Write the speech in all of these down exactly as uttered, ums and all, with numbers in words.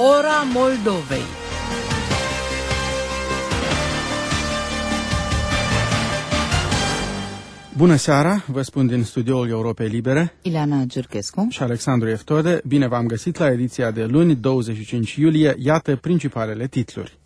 Ora Moldovei. Bună seara, vă spun din studioul Europei Libere, Ileana Giurchescu și Alexandru Eftode. Bine v-am găsit la ediția de luni, douăzeci și cinci iulie. Iată principalele titluri.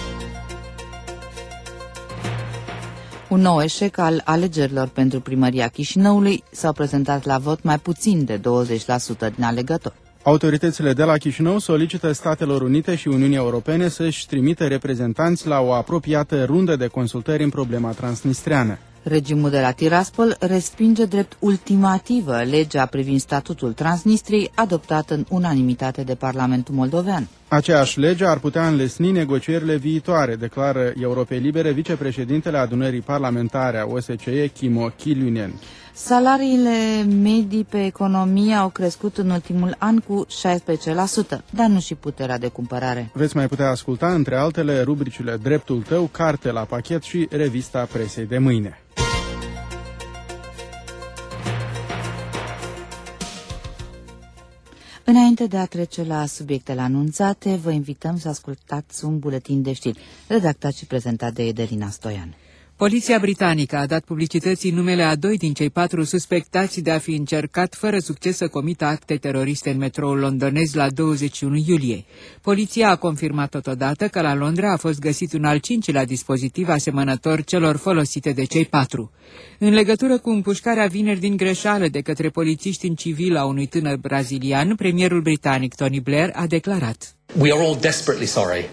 Un nou eșec al alegerilor pentru primăria Chișinăului. S-au prezentat la vot mai puțin de douăzeci la sută din alegători. Autoritățile de la Chișinău solicită Statelor Unite și Uniunii Europene să-și trimită reprezentanți la o apropiată rundă de consultări în problema transnistreană. Regimul de la Tiraspol respinge drept ultimativă legea privind statutul Transnistriei, adoptată în unanimitate de Parlamentul Moldovean. Aceeași lege ar putea înlesni negocierile viitoare, declară Europei Libere vicepreședintele adunării parlamentare a O S C E, Kimmo Kiljunen. Salariile medii pe economie au crescut în ultimul an cu șaisprezece la sută, dar nu și puterea de cumpărare. Veți mai putea asculta, între altele, rubricile Dreptul tău, Carte la pachet și Revista presei de mâine. Înainte de a trece la subiectele anunțate, vă invităm să ascultați un buletin de știri, redactat și prezentat de Edelina Stoian. Poliția britanică a dat publicității numele a doi din cei patru suspectați de a fi încercat fără succes să comită acte teroriste în metroul londonez la douăzeci și unu iulie. Poliția a confirmat totodată că la Londra a fost găsit un al cincilea dispozitiv asemănător celor folosite de cei patru. În legătură cu împușcarea vineri din greșeală de către polițiști în civil a unui tânăr brazilian, premierul britanic Tony Blair a declarat: We are all desperately sorry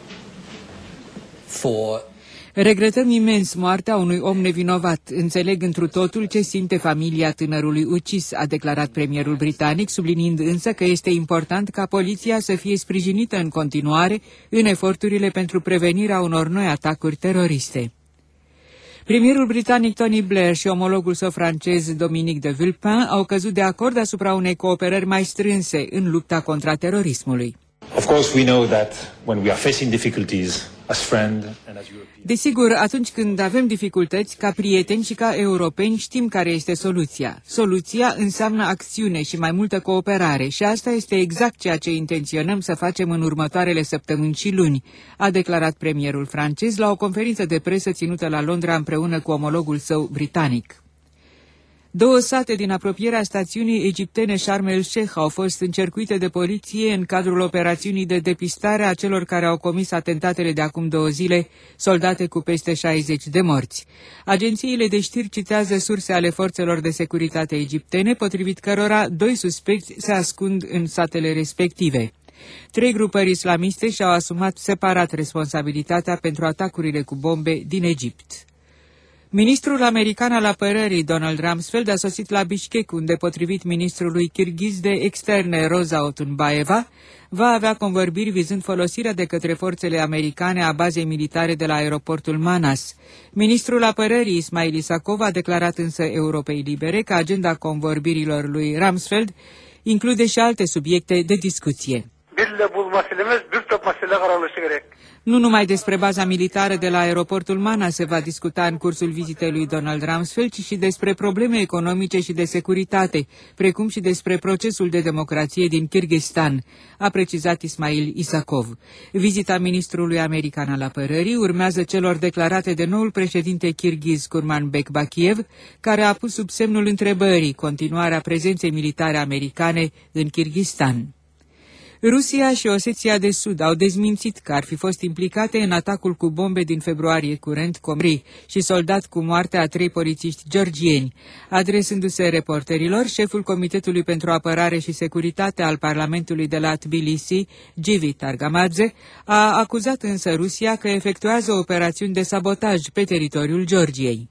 for Regretăm imens moartea unui om nevinovat. Înțeleg întru totul ce simte familia tânărului ucis, a declarat premierul britanic, subliniind însă că este important ca poliția să fie sprijinită în continuare în eforturile pentru prevenirea unor noi atacuri teroriste. Premierul britanic Tony Blair și omologul său francez Dominique de Villepin au căzut de acord asupra unei cooperări mai strânse în lupta contra terorismului. Of course, we know that when we are facing difficulties as friend and as European. Desigur, atunci când avem dificultăți, ca prieteni și ca europeni, știm care este soluția. Soluția înseamnă acțiune și mai multă cooperare și asta este exact ceea ce intenționăm să facem în următoarele săptămâni și luni, a declarat premierul francez la o conferință de presă ținută la Londra împreună cu omologul său britanic. Două sate din apropierea stațiunii egiptene Sharm el-Sheikh au fost încercuite de poliție în cadrul operațiunii de depistare a celor care au comis atentatele de acum două zile, soldate cu peste șaizeci de morți. Agențiile de știri citează surse ale forțelor de securitate egiptene, potrivit cărora doi suspecți se ascund în satele respective. Trei grupări islamiste și-au asumat separat responsabilitatea pentru atacurile cu bombe din Egipt. Ministrul american al apărării, Donald Rumsfeld, a sosit la Bishkek, unde, potrivit ministrului kirghiz de externe, Roza Otunbayeva, va avea convorbiri vizând folosirea de către forțele americane a bazei militare de la aeroportul Manas. Ministrul apărării, Ismail Isakov, a declarat însă Europei Libere că agenda convorbirilor lui Rumsfeld include și alte subiecte de discuție. Nu numai despre baza militară de la aeroportul Mana se va discuta în cursul vizitei lui Donald Rumsfeld, ci și despre probleme economice și de securitate, precum și despre procesul de democrație din Kyrgyzstan, a precizat Ismail Isakov. Vizita ministrului american al apărării urmează celor declarate de noul președinte kirghiz Kurmanbek Bakiev, care a pus sub semnul întrebării continuarea prezenței militare americane în Kyrgyzstan. Rusia și Oseția de Sud au dezmințit că ar fi fost implicate în atacul cu bombe din februarie curent Comri și soldat cu moartea a trei polițiști georgieni. Adresându-se reporterilor, șeful Comitetului pentru Apărare și Securitate al Parlamentului de la Tbilisi, Givi Targamadze, a acuzat însă Rusia că efectuează operațiuni de sabotaj pe teritoriul Georgiei.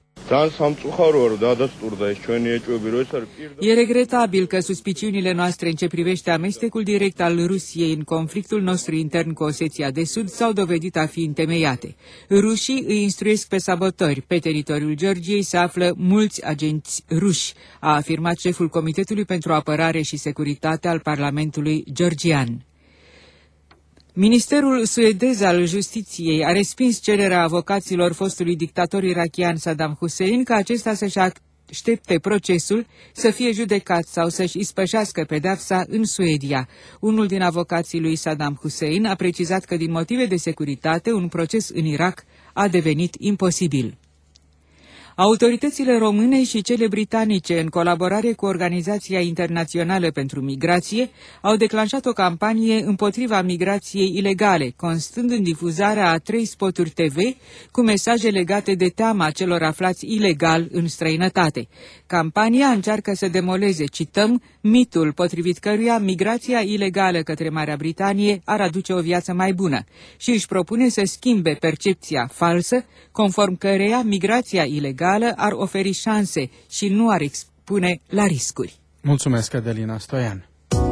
E regretabil că suspiciunile noastre în ce privește amestecul direct al Rusiei în conflictul nostru intern cu Oseția de Sud s-au dovedit a fi întemeiate. Rușii îi instruiesc pe sabotori. Pe teritoriul Georgiei se află mulți agenți ruși, a afirmat șeful Comitetului pentru Apărare și Securitate al Parlamentului georgian. Ministerul suedez al Justiției a respins cererea avocaților fostului dictator irakian Saddam Hussein ca acesta să-și aștepte procesul, să fie judecat sau să-și ispășească pedeapsa în Suedia. Unul din avocații lui Saddam Hussein a precizat că din motive de securitate un proces în Irak a devenit imposibil. Autoritățile române și cele britanice, în colaborare cu Organizația Internațională pentru Migrație, au declanșat o campanie împotriva migrației ilegale, constând în difuzarea a trei spoturi T V cu mesaje legate de teama celor aflați ilegal în străinătate. Campania încearcă să demoleze, cităm, mitul potrivit căruia migrația ilegală către Marea Britanie ar aduce o viață mai bună și își propune să schimbe percepția falsă, conform căreia migrația ilegală ar oferi șanse și nu ar expune la riscuri. Mulțumesc, Adelina Stoian.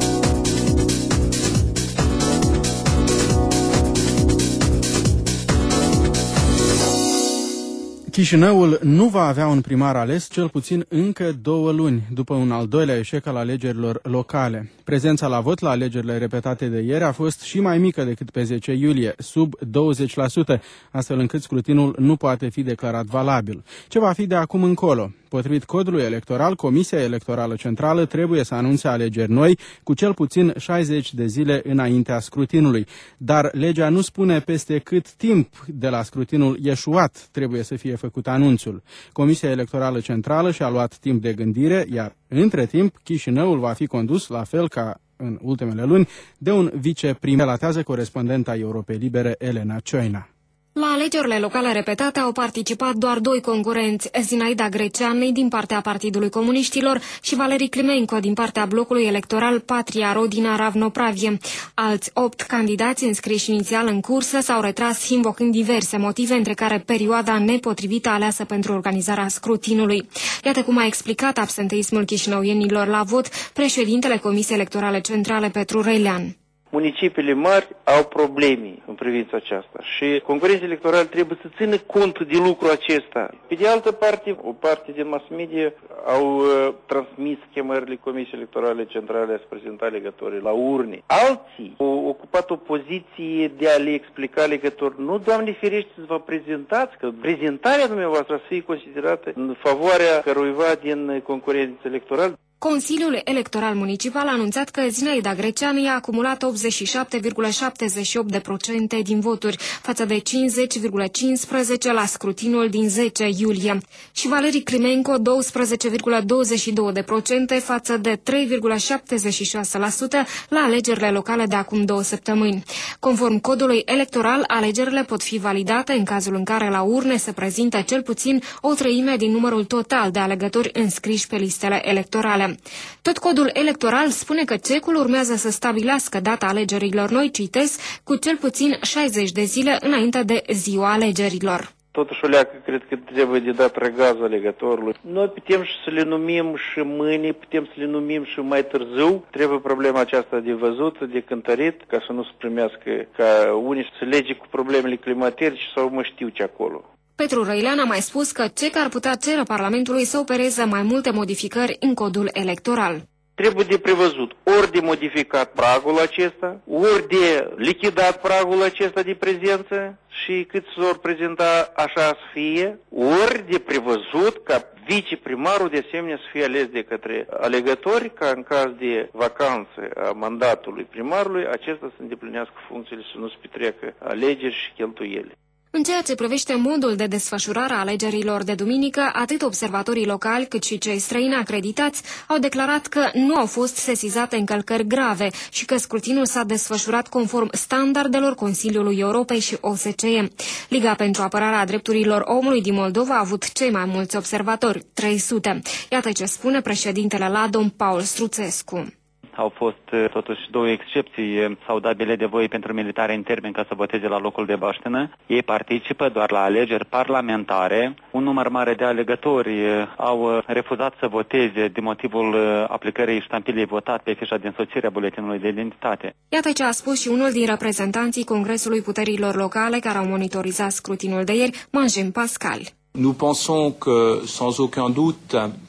Chișinăul nu va avea un primar ales cel puțin încă două luni, după un al doilea eșec al alegerilor locale. Prezența la vot la alegerile repetate de ieri a fost și mai mică decât pe zece iulie, sub douăzeci la sută, astfel încât scrutinul nu poate fi declarat valabil. Ce va fi de acum încolo? Potrivit codului electoral, Comisia Electorală Centrală trebuie să anunțe alegeri noi cu cel puțin șaizeci de zile înaintea scrutinului. Dar legea nu spune peste cât timp de la scrutinul ieșuat trebuie să fie făcut anunțul. Comisia Electorală Centrală și-a luat timp de gândire, iar între timp Chișinăul va fi condus, la fel ca în ultimele luni, de un viceprim, relatează corespondenta Europei Libere Elena Cioina. La alegerile locale repetate au participat doar doi concurenți, Zinaida Greceanu din partea Partidului Comuniștilor și Valeri Climenco din partea blocului electoral Patria Rodina Ravnopravie. Alți opt candidați înscriși inițial în cursă s-au retras invocând diverse motive, între care perioada nepotrivită aleasă pentru organizarea scrutinului. Iată cum a explicat absenteismul chișinăuienilor la vot președintele Comisiei Electorale Centrale Petru Reilean. Municipiile mari au probleme în privința aceasta și concurenții electorali trebuie să țină cont de lucrul acesta. Pe de altă parte, o parte din mass media au uh, transmis chemările Comisiei Electorale Centrale a se prezenta alegătorii la urne. Alții au ocupat o poziție de a le explica alegători: nu, Doamne ferește, să vă prezentați, că prezentarea dumneavoastră să fie considerată în favoarea căruiva din concurenții electorali. Consiliul Electoral Municipal a anunțat că Zinaida Greceanu i-a acumulat optzeci și șapte virgulă șaptezeci și opt la sută din voturi, față de cincizeci virgulă cincisprezece la sută la scrutinul din zece iulie, și Valeri Climenco douăsprezece virgulă douăzeci și doi la sută față de trei virgulă șaptezeci și șase la sută la alegerile locale de acum două săptămâni. Conform codului electoral, alegerile pot fi validate în cazul în care la urne se prezintă cel puțin o treime din numărul total de alegători înscriși pe listele electorale. Tot codul electoral spune că C E C-ul urmează să stabilească data alegerilor noi, citesc, cu cel puțin șaizeci de zile înainte de ziua alegerilor. Totuși, o leacă, cred că trebuie de dat răgaz alegătorului. Noi putem și să le numim și mâine, putem să le numim și mai târziu. Trebuie problema aceasta de văzut, de cântărit, ca să nu se primească ca unii să lege cu problemele climatice sau mă știu ce acolo. Petru Reilean a mai spus că C E C ar putea cere Parlamentului să opereze mai multe modificări în codul electoral. Trebuie de prevăzut ori de modificat pragul acesta, ori de lichidat pragul acesta de prezență și cât s-or prezenta așa să fie, ori de prevăzut ca viceprimarul de asemenea să fie ales de către alegători, ca în caz de vacanță a mandatului primarului, acesta să îndeplinească funcțiile, să nu se petreacă alegeri și cheltuieli. În ceea ce privește modul de desfășurare a alegerilor de duminică, atât observatorii locali cât și cei străini acreditați au declarat că nu au fost sesizate încălcări grave și că scrutinul s-a desfășurat conform standardelor Consiliului Europei și O S C E. Liga pentru apărarea drepturilor omului din Moldova a avut cei mai mulți observatori, trei sute. Iată ce spune președintele LADOM, Paul Struțescu. Au fost totuși două excepții. S-au dat bilet de voie pentru militari în termen ca să voteze la locul de baștină. Ei participă doar la alegeri parlamentare. Un număr mare de alegători au refuzat să voteze din motivul aplicării ștampilei votat pe fișa de însoțire a buletinului de identitate. Iată ce a spus și unul din reprezentanții Congresului Puterilor Locale care au monitorizat scrutinul de ieri, Manjem Pascal. Nous pensons que, sans aucun doute,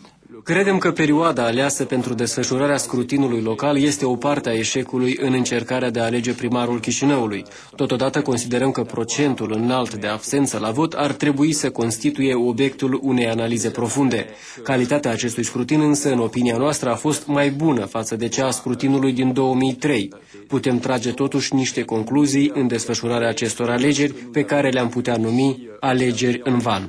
Credem că perioada aleasă pentru desfășurarea scrutinului local este o parte a eșecului în încercarea de a alege primarul Chișinăului. Totodată considerăm că procentul înalt de absență la vot ar trebui să constituie obiectul unei analize profunde. Calitatea acestui scrutin însă, în opinia noastră, a fost mai bună față de cea a scrutinului din două mii trei. Putem trage totuși niște concluzii în desfășurarea acestor alegeri pe care le-am putea numi alegeri în van.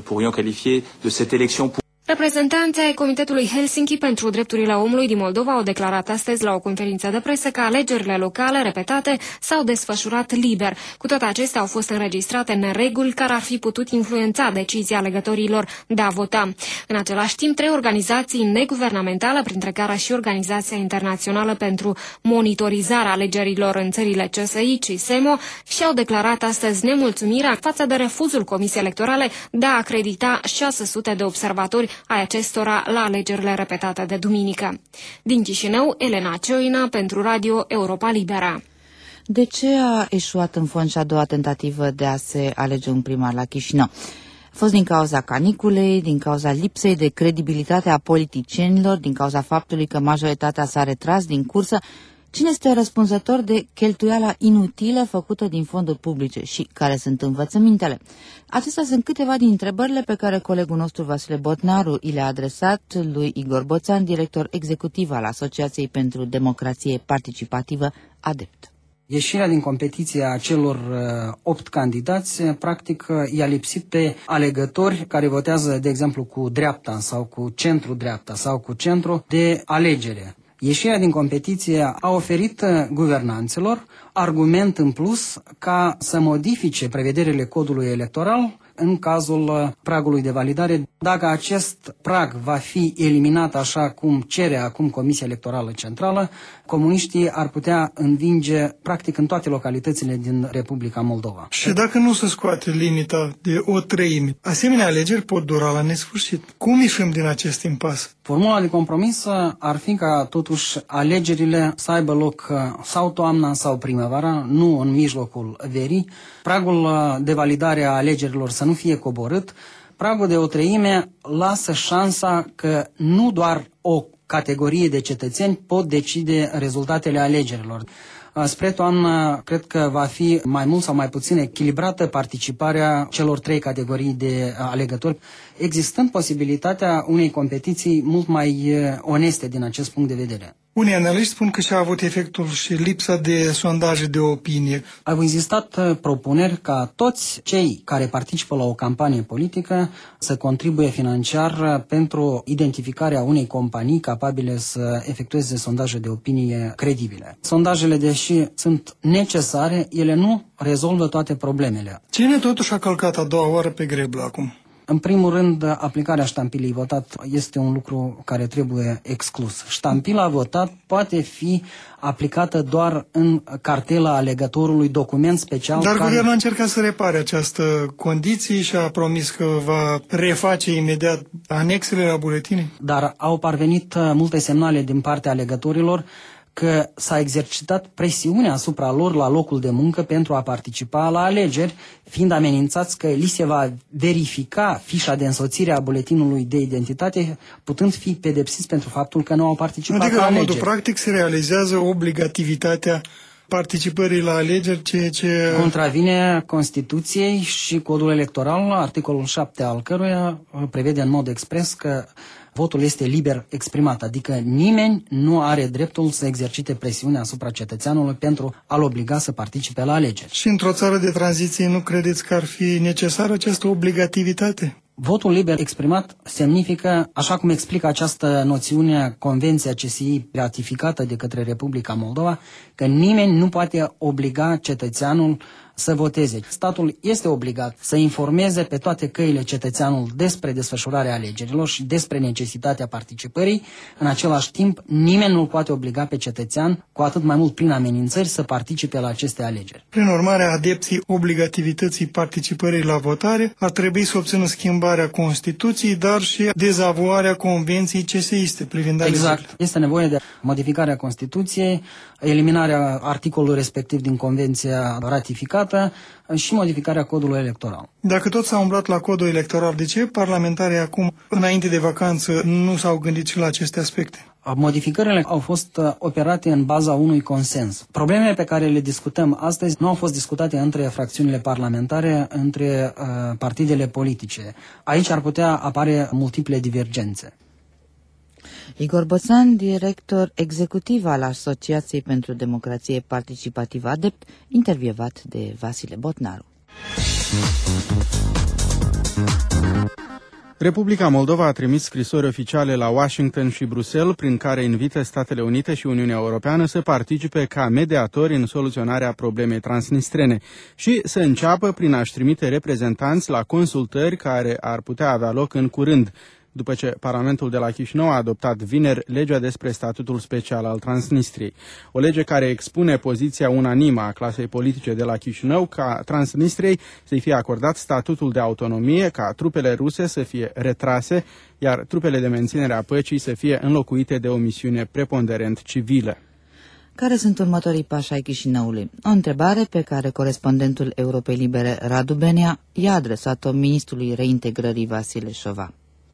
Reprezentanții ai Comitetului Helsinki pentru Drepturile Omului din Moldova au declarat astăzi la o conferință de presă că alegerile locale repetate s-au desfășurat liber. Cu toate acestea au fost înregistrate nereguli care ar fi putut influența decizia alegătorilor de a vota. În același timp, trei organizații neguvernamentale, printre care și Organizația Internațională pentru Monitorizarea Alegerilor în țările C S I, CISEMO, și-au declarat astăzi nemulțumirea față de refuzul Comisiei Electorale de a acredita șase sute de observatori ai acestora la alegerile repetate de duminică. Din Chișinău, Elena Cioina pentru Radio Europa Libera. De ce a eșuat în fond și a doua tentativă de a se alege un primar la Chișinău? A fost din cauza caniculei, din cauza lipsei de credibilitate a politicienilor, din cauza faptului că majoritatea s-a retras din cursă. Cine este răspunzător de cheltuiala inutilă făcută din fonduri publice și care sunt învățămintele? Acestea sunt câteva din întrebările pe care colegul nostru Vasile Botnaru i le-a adresat lui Igor Boțan, director executiv al Asociației pentru Democrație Participativă, ADEPT. Ieșirea din competiție a celor opt candidați, practic, i-a lipsit pe alegători care votează, de exemplu, cu dreapta sau cu centru-dreapta sau cu centru de alegere. Ieșirea din competiție a oferit guvernanților argument în plus ca să modifice prevederile codului electoral în cazul pragului de validare. Dacă acest prag va fi eliminat așa cum cere acum Comisia Electorală Centrală, comuniștii ar putea învinge practic în toate localitățile din Republica Moldova. Și dacă nu se scoate limita de o treime, asemenea alegeri pot dura la nesfârșit. Cum ieșim din acest impas? Formula de compromis ar fi ca totuși alegerile să aibă loc sau toamna sau primăvara, nu în mijlocul verii, pragul de validare a alegerilor să nu fie coborât, pragul de o treime lasă șansa că nu doar o categorie de cetățeni pot decide rezultatele alegerilor. Spre toamnă, cred că va fi mai mult sau mai puțin echilibrată participarea celor trei categorii de alegători, existând posibilitatea unei competiții mult mai oneste din acest punct de vedere. Unii analiști spun că și-a avut efectul și lipsa de sondaje de opinie. Au existat propuneri ca toți cei care participă la o campanie politică să contribuie financiar pentru identificarea unei companii capabile să efectueze sondaje de opinie credibile. Sondajele, deși sunt necesare, ele nu rezolvă toate problemele. Cine totuși a călcat a doua oară pe greblă acum? În primul rând, aplicarea ștampilei votat este un lucru care trebuie exclus. Ștampila votat poate fi aplicată doar în cartela alegătorului, document special. Dar care... guvernul a încercat să repare această condiție și a promis că va reface imediat anexele la buletine. Dar au parvenit multe semnale din partea alegătorilor că s-a exercitat presiunea asupra lor la locul de muncă pentru a participa la alegeri, fiind amenințați că li se va verifica fișa de însoțire a buletinului de identitate, putând fi pedepsiți pentru faptul că nu au participat adică, la la alegeri. Adică, la modul practic, se realizează obligativitatea participării la alegeri, ceea ce... contravine Constituției și codul electoral, articolul șapte al căruia prevede în mod expres că votul este liber exprimat, adică nimeni nu are dreptul să exercite presiune asupra cetățeanului pentru a-l obliga să participe la alegeri. Și într-o țară de tranziție nu credeți că ar fi necesară această obligativitate? Votul liber exprimat semnifică, așa cum explică această noțiune Convenția C S I ratificată de către Republica Moldova, că nimeni nu poate obliga cetățeanul să voteze. Statul este obligat să informeze pe toate căile cetățeanul despre desfășurarea alegerilor și despre necesitatea participării. În același timp, nimeni nu poate obliga pe cetățean, cu atât mai mult prin amenințări, să participe la aceste alegeri. Prin urmare, adepții obligativității participării la votare ar trebui să obțină schimbarea Constituției, dar și dezavoarea Convenției C S I-ste privind alegerile. Exact. Este nevoie de modificarea Constituției, eliminarea articolului respectiv din Convenția ratificată, discutată și modificarea codului electoral. Dacă tot s-a umblat la codul electoral, de ce parlamentarii acum, înainte de vacanță, nu s-au gândit și la aceste aspecte? Modificările au fost operate în baza unui consens. Problemele pe care le discutăm astăzi nu au fost discutate între fracțiunile parlamentare, între uh, partidele politice. Aici ar putea apare multiple divergențe. Igor Boțan, director executiv al Asociației pentru Democrație Participativă ADEPT, intervievat de Vasile Botnaru. Republica Moldova a trimis scrisori oficiale la Washington și Bruxelles prin care invită Statele Unite și Uniunea Europeană să participe ca mediatori în soluționarea problemei transnistrene și să înceapă prin a-și trimite reprezentanți la consultări care ar putea avea loc în curând, după ce Parlamentul de la Chișinău a adoptat vineri legea despre statutul special al Transnistriei. O lege care expune poziția unanimă a clasei politice de la Chișinău ca Transnistriei să-i fie acordat statutul de autonomie, ca trupele ruse să fie retrase, iar trupele de menținere a păcii să fie înlocuite de o misiune preponderent civilă. Care sunt următorii pași ai Chișinăului? O întrebare pe care corespondentul Europei Libere Radu Benea i-a adresat-o ministrului reintegrării Vasile Șova.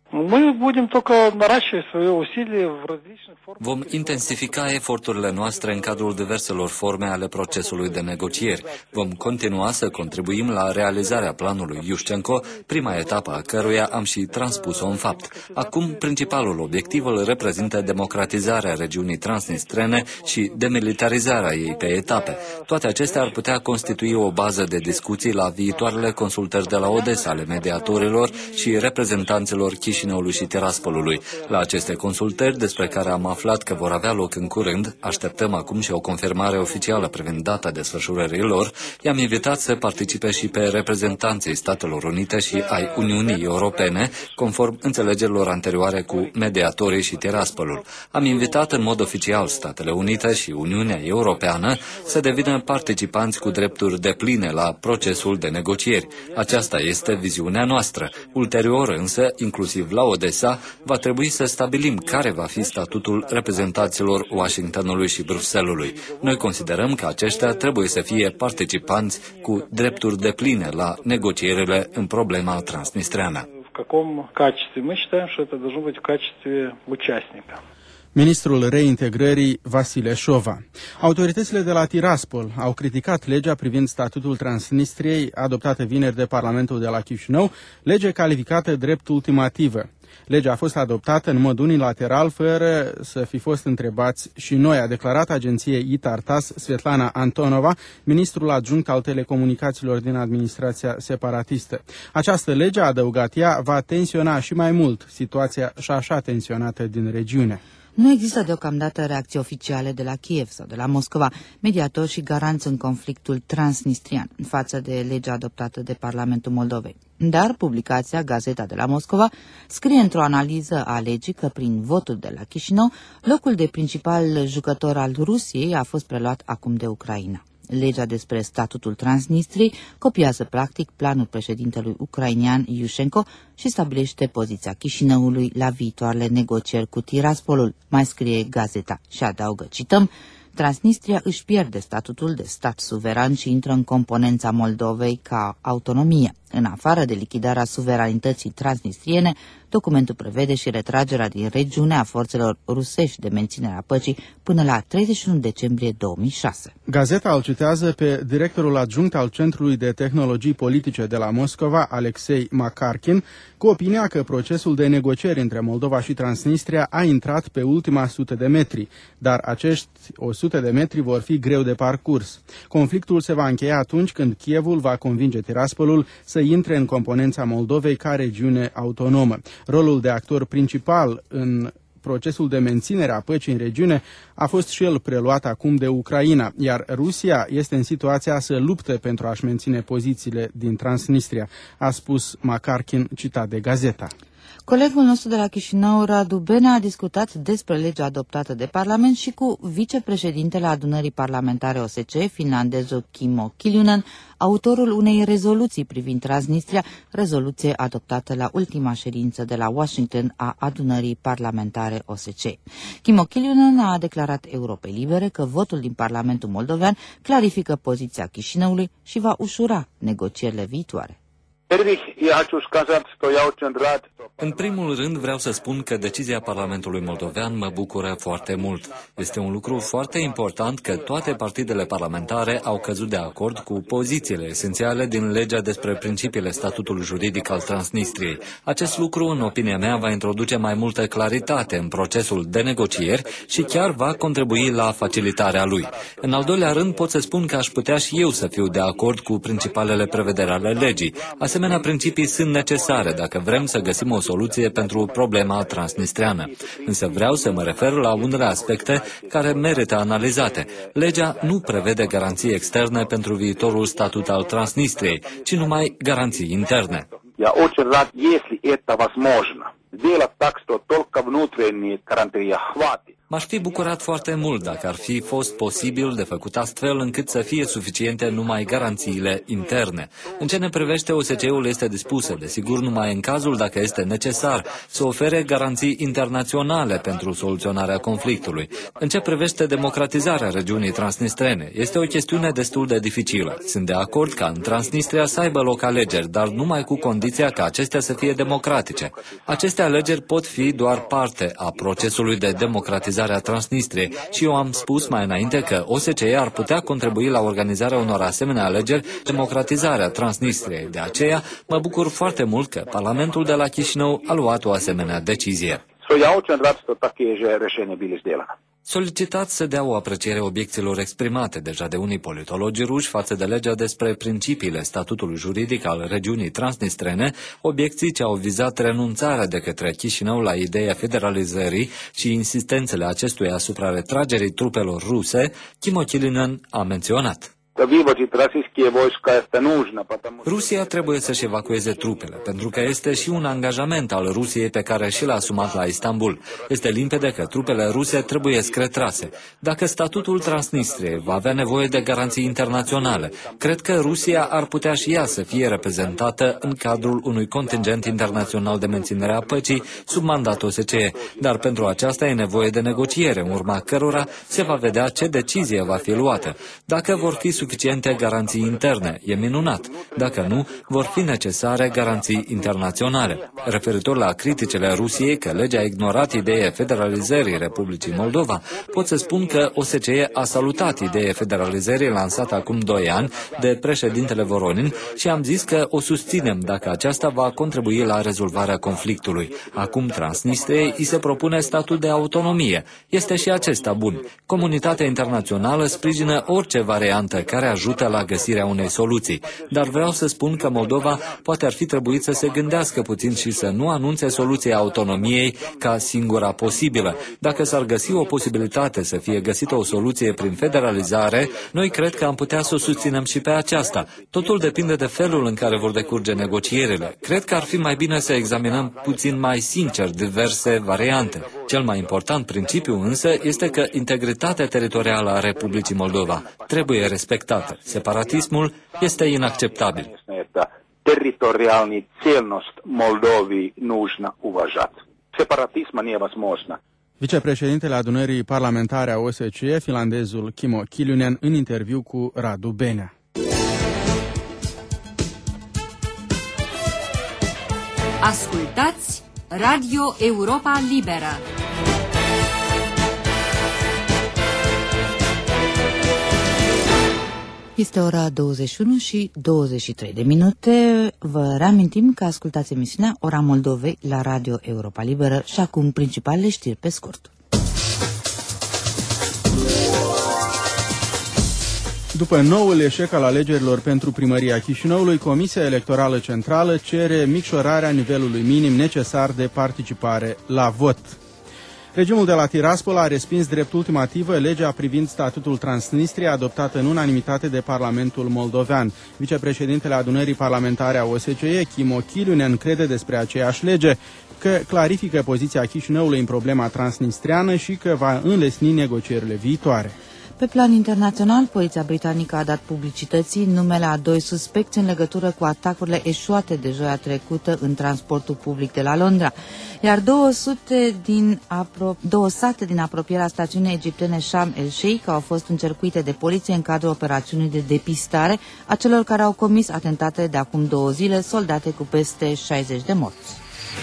Vom intensifica eforturile noastre în cadrul diverselor forme ale procesului de negocieri. Vom continua să contribuim la realizarea planului Iușcenco, prima etapă a căruia am și transpus-o în fapt. Acum, principalul obiectiv îl reprezintă democratizarea regiunii transnistrene și demilitarizarea ei pe etape. Toate acestea ar putea constitui o bază de discuții la viitoarele consultări de la Odessa ale mediatorilor și reprezentanților Chișinăului și Tiraspolului. La aceste consultări, despre care am aflat că vor avea loc în curând, așteptăm acum și o confirmare oficială privind data desfășurării lor, i-am invitat să participe și pe reprezentanții Statelor Unite și ai Uniunii Europene, conform înțelegerilor anterioare cu mediatorii și Tiraspolul. Am invitat în mod oficial Statele Unite și Uniunea Europeană să devină participanți cu drepturi depline la procesul de negocieri. Aceasta este viziunea noastră. Ulterior însă, inclusiv la Odessa, va trebui să stabilim care va fi statutul reprezentanților Washingtonului și Bruxellesului. Noi considerăm că aceștia trebuie să fie participanți cu drepturi depline la negocierile în problema transnistreană. Ministrul reintegrării Vasile Șova. Autoritățile de la Tiraspol au criticat legea privind statutul Transnistriei adoptată vineri de Parlamentul de la Chișinău, lege calificată drept ultimativă. Legea a fost adoptată în mod unilateral, fără să fi fost întrebați și noi, a declarat agenției ITAR-TASS Svetlana Antonova, ministrul adjunct al telecomunicațiilor din administrația separatistă. Această lege, a adăugat ea, va tensiona și mai mult situația și așa tensionată din regiune. Nu există deocamdată reacții oficiale de la Kiev sau de la Moscova, mediatori și garanți în conflictul transnistrian, față de legea adoptată de Parlamentul Moldovei. Dar publicația Gazeta de la Moscova scrie într-o analiză a legii că prin votul de la Chișinău, locul de principal jucător al Rusiei a fost preluat acum de Ucraina. Legea despre statutul Transnistriei copiază practic planul președintelui ucrainian Iușcenco și stabilește poziția Chișinăului la viitoarele negocieri cu Tiraspolul, mai scrie Gazeta și adaugă, cităm, Transnistria își pierde statutul de stat suveran și intră în componența Moldovei ca autonomie. În afară de lichidarea suveranității transnistriene, documentul prevede și retragerea din regiune a forțelor rusești de menținere a păcii până la treizeci și unu decembrie două mii șase. Gazeta îl citează pe directorul adjunct al Centrului de Tehnologii Politice de la Moscova, Alexei Makarkin, cu opinia că procesul de negocieri între Moldova și Transnistria a intrat pe ultima sută de metri, dar acești o sută de metri vor fi greu de parcurs. Conflictul se va încheia atunci când Kievul va convinge Tiraspolul să intre în componența Moldovei ca regiune autonomă. Rolul de actor principal în procesul de menținere a păcii în regiune a fost și el preluat acum de Ucraina, iar Rusia este în situația să lupte pentru a-și menține pozițiile din Transnistria, a spus Makarkin, citat de Gazeta. Colegul nostru de la Chișinău, Radu Benea, a discutat despre legea adoptată de Parlament și cu vicepreședintele Adunării Parlamentare O S C E, finlandezul Kimmo Kiljunen, autorul unei rezoluții privind Transnistria, rezoluție adoptată la ultima ședință de la Washington a Adunării Parlamentare O S C E. Kimmo Kiljunen a declarat Europei Libere că votul din Parlamentul moldovean clarifică poziția Chișinăului și va ușura negocierile viitoare. În primul rând vreau să spun că decizia Parlamentului moldovean mă bucură foarte mult. Este un lucru foarte important că toate partidele parlamentare au căzut de acord cu pozițiile esențiale din legea despre principiile statutului juridic al Transnistriei. Acest lucru, în opinia mea, va introduce mai multă claritate în procesul de negocieri și chiar va contribui la facilitarea lui. În al doilea rând, pot să spun că aș putea și eu să fiu de acord cu principalele prevederi ale legii. Asemenea, principii sunt necesare dacă vrem să găsim o soluție pentru problema transnistreană. Însă vreau să mă refer la unele aspecte care merită analizate. Legea nu prevede garanții externe pentru viitorul statut al Transnistriei, ci numai garanții interne. M-aș fi bucurat foarte mult dacă ar fi fost posibil de făcut astfel încât să fie suficiente numai garanțiile interne. În ce ne privește, O S C E-ul este dispusă, desigur, numai în cazul dacă este necesar, să ofere garanții internaționale pentru soluționarea conflictului. În ce privește democratizarea regiunii transnistrene, este o chestiune destul de dificilă. Sunt de acord ca în Transnistria să aibă loc alegeri, dar numai cu condiția ca acestea să fie democratice. Aceste alegeri pot fi doar parte a procesului de democratizare a Transnistriei și eu am spus mai înainte că O S C E ar putea contribui la organizarea unor asemenea alegeri, democratizarea Transnistriei. De aceea mă bucur foarte mult că Parlamentul de la Chișinău a luat o asemenea decizie. Solicitați să dea o apreciere obiecțiilor exprimate deja de unii politologi ruși față de legea despre principiile statutului juridic al regiunii transnistrene, obiecții ce au vizat renunțarea de către Chișinău la ideea federalizării și insistențele acestuia asupra retragerii trupelor ruse, Kimmo Kiljunen a menționat. Rusia trebuie să-și evacueze trupele, pentru că este și un angajament al Rusiei pe care și l-a asumat la Istanbul. Este limpede că trupele ruse trebuie retrase. Dacă statutul Transnistriei va avea nevoie de garanții internaționale, cred că Rusia ar putea și ea să fie reprezentată în cadrul unui contingent internațional de menținere a păcii sub mandat O S C E, dar pentru aceasta e nevoie de negociere, în urma cărora se va vedea ce decizie va fi luată. Dacă vor fi suficiente garanții interne, e minunat. Dacă nu, vor fi necesare garanții internaționale. Referitor la criticile Rusiei că legea a ignorat ideea federalizării Republicii Moldova, pot să spun că O S C E a salutat ideea federalizării lansată acum doi ani de președintele Voronin și am zis că o susținem dacă aceasta va contribui la rezolvarea conflictului. Acum Transnistriei îi se propune statut de autonomie. Este și acesta bun. Comunitatea internațională sprijină orice variantă care ajută la găsirea unei soluții. Dar vreau să spun că Moldova poate ar fi trebuit să se gândească puțin și să nu anunțe soluția autonomiei ca singura posibilă. Dacă s-ar găsi o posibilitate să fie găsită o soluție prin federalizare, noi cred că am putea să o susținem și pe aceasta. Totul depinde de felul în care vor decurge negocierile. Cred că ar fi mai bine să examinăm puțin mai sincer diverse variante. Cel mai important principiu însă este că integritatea teritorială a Republicii Moldova trebuie respectată. Separatismul este inacceptabil. Teritorialni celnost Moldovii nužna uvažat. Separatisma nije возможно. Vicepreședintele Adunării Parlamentare a O S C E, finlandezul Kimmo Kiljunen, în interviu cu Radu Benea. Ascultați Radio Europa Liberă. Este ora douăzeci și unu și douăzeci și trei de minute. Vă reamintim că ascultați emisiunea Ora Moldovei la Radio Europa Liberă și acum principalele știri pe scurt. După noul eșec al alegerilor pentru primăria Chișinăului, Comisia Electorală Centrală cere micșorarea nivelului minim necesar de participare la vot. Regimul de la Tiraspol a respins drept ultimativă legea privind statutul Transnistriei, adoptată în unanimitate de Parlamentul moldovean. Vicepreședintele adunării parlamentare a O S C E, Chimo Chilunen, crede despre aceeași lege că clarifică poziția Chișinăului în problema transnistriană și că va înlesni negocierile viitoare. Pe plan internațional, poliția britanică a dat publicității numele a doi suspecți în legătură cu atacurile eșuate de joia trecută în transportul public de la Londra, iar două sute din apro- două sate din apropierea stațiunii egiptene Sharm el-Sheikh au fost încercuite de poliție în cadrul operațiunii de depistare a celor care au comis atentate de acum două zile, soldate cu peste șaizeci de morți.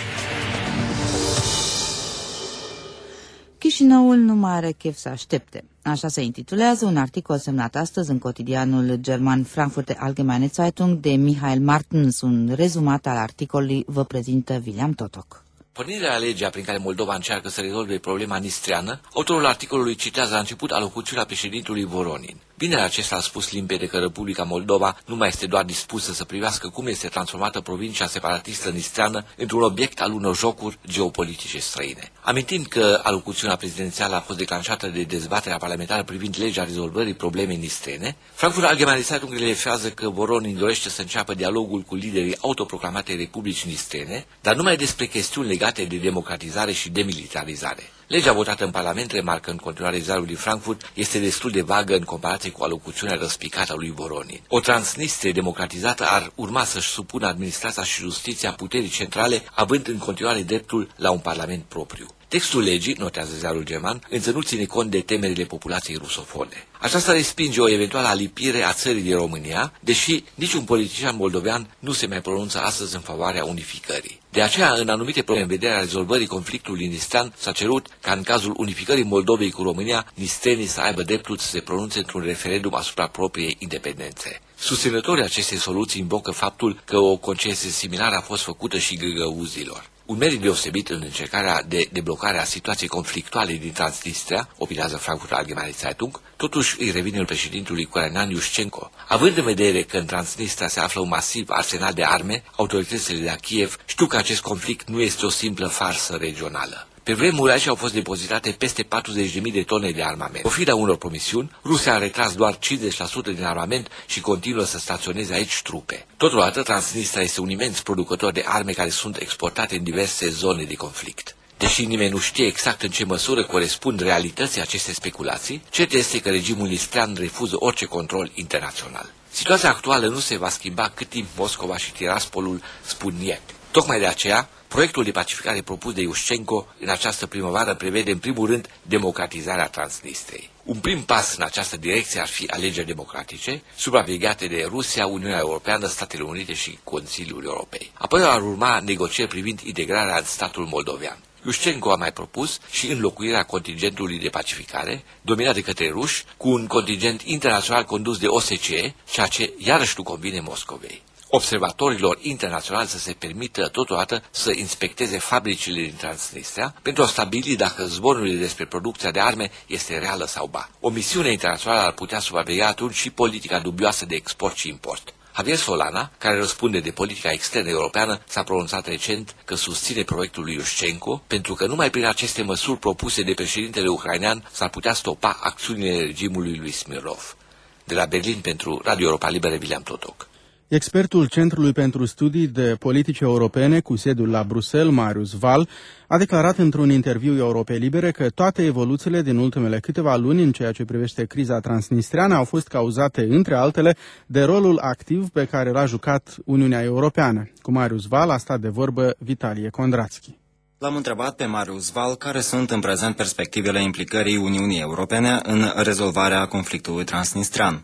Chișinăul nu mai are chef să aștepte. Așa se intitulează un articol semnat astăzi în cotidianul german Frankfurter Allgemeine Zeitung de Michael Martens. Un rezumat al articolului vă prezintă William Totok. Pornind de la legea prin care Moldova încearcă să rezolve problema nistriană, autorul articolului citează la început alocuțiunea președintelui Voronin. Vineri acesta a spus limpede că Republica Moldova nu mai este doar dispusă să privească cum este transformată provincia separatistă nistriană într-un obiect al unor jocuri geopolitice străine. Amintind că alocuțiunea prezidențială a fost declanșată de dezbaterea parlamentară privind legea rezolvării problemei nistrene, Frankfurter Allgemeine Zeitung relefează că Voronin dorește să înceapă dialogul cu liderii autoproclamatei Republici Nistrene, dar numai despre chestiuni legate de democratizare și demilitarizare. Legea votată în Parlament, remarcă în continuare ziarul din Frankfurt, este destul de vagă în comparație cu alocuțiunea răspicată a lui Voronin. O Transnistrie democratizată ar urma să-și supună administrația și justiția puterii centrale, având în continuare dreptul la un parlament propriu. Textul legii, notează ziarul german, însă nu ține cont de temerile populației rusofone. Aceasta respinge o eventuală alipire a țării de România, deși niciun politician moldovean nu se mai pronunță astăzi în favoarea unificării. De aceea, în anumite probleme în vederea rezolvării conflictului nistrean, s-a cerut ca în cazul unificării Moldovei cu România, nistrenii să aibă dreptul să se pronunțe într-un referendum asupra propriei independențe. Susținătorii acestei soluții invocă faptul că o concesie similară a fost făcută și găgăuzilor. Un merit deosebit în încercarea de deblocare a situației conflictuale din Transnistria, opinează Frankfurter Allgemeine Zeitung, totuși îi revine președintelui ucrainean Iușcenko. Având în vedere că în Transnistria se află un masiv arsenal de arme, autoritățile de la Kiev știu că acest conflict nu este o simplă farsă regională. Pe vremuri aici au fost depozitate peste patruzeci de mii de tone de armament. Pofida unor promisiuni, Rusia a retras doar cincizeci la sută din armament și continuă să staționeze aici trupe. Totodată, Transnistria este un imens producător de arme care sunt exportate în diverse zone de conflict. Deși nimeni nu știe exact în ce măsură corespund realității aceste speculații, cert este că regimul nistrean refuză orice control internațional. Situația actuală nu se va schimba cât timp Moscova și Tiraspolul spun niet. Tocmai de aceea, proiectul de pacificare propus de Iușcenko în această primăvară prevede în primul rând democratizarea Transnistriei. Un prim pas în această direcție ar fi alegeri democratice, supravegheate de Rusia, Uniunea Europeană, Statele Unite și Consiliul Europei. Apoi ar urma negocieri privind integrarea în statul moldovean. Iușcenko a mai propus și înlocuirea contingentului de pacificare, dominat de către ruși, cu un contingent internațional condus de O S C E, ceea ce iarăși nu convine Moscovei. Observatorilor internaționali să se permită totodată să inspecteze fabricile din Transnistria pentru a stabili dacă zvonurile despre producția de arme este reală sau ba. O misiune internațională ar putea supraveghea atunci și politica dubioasă de export și import. Javier Solana, care răspunde de politica externă europeană, s-a pronunțat recent că susține proiectul lui Iușcenko, pentru că numai prin aceste măsuri propuse de președintele ucrainean s-ar putea stopa acțiunile regimului lui Smirnov. De la Berlin pentru Radio Europa Liberă, William Totok. Expertul Centrului pentru Studii de Politici Europene cu sediul la Bruxelles, Marius Val, a declarat într-un interviu Europei Libere că toate evoluțiile din ultimele câteva luni în ceea ce privește criza transnistreană au fost cauzate, între altele, de rolul activ pe care l-a jucat Uniunea Europeană. Cu Marius Val a stat de vorbă Vitalie Kondratsky. L-am întrebat pe Marius Val care sunt în prezent perspectivele implicării Uniunii Europene în rezolvarea conflictului transnistrean.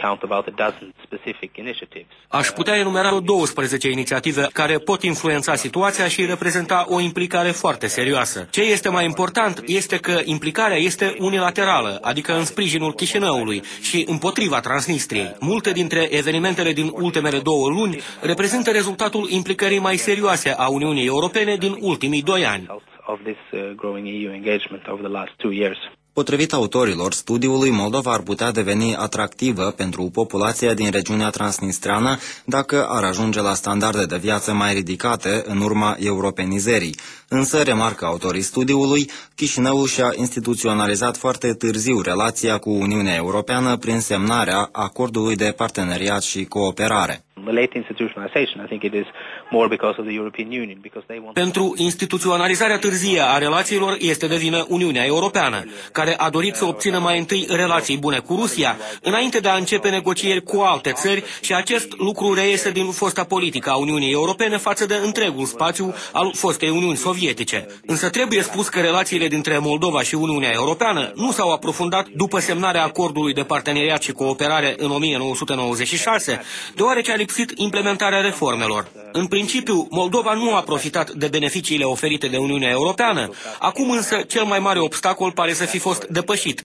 Aș putea enumera douăsprezece inițiative care pot influența situația și reprezenta o implicare foarte serioasă. Ce este mai important este că implicarea este unilaterală, adică în sprijinul Chișinăului și împotriva Transnistriei. Multe dintre evenimentele din ultimele două luni reprezintă rezultatul implicării mai serioase a Uniunii Europene din ultimii doi ani. Potrivit autorilor studiului, Moldova ar putea deveni atractivă pentru populația din regiunea transnistreană dacă ar ajunge la standarde de viață mai ridicate în urma europenizării. Însă, remarcă autorii studiului, Chișinăul și-a instituționalizat foarte târziu relația cu Uniunea Europeană prin semnarea acordului de parteneriat și cooperare. Pentru instituționalizarea târzie a relațiilor este de vină Uniunea Europeană, care a dorit să obțină mai întâi relații bune cu Rusia, înainte de a începe negocieri cu alte țări, și acest lucru reiese din fosta politică a Uniunii Europene față de întregul spațiu al fostei Uniuni Sovietice. Însă trebuie spus că relațiile dintre Moldova și Uniunea Europeană nu s-au aprofundat după semnarea acordului de parteneriat și cooperare în o mie nouă sute nouăzeci și șase, deoarece a lipsit implementarea reformelor. În principiu, Moldova nu a profitat de beneficiile oferite de Uniunea Europeană, acum însă cel mai mare obstacol pare să fi fost depășit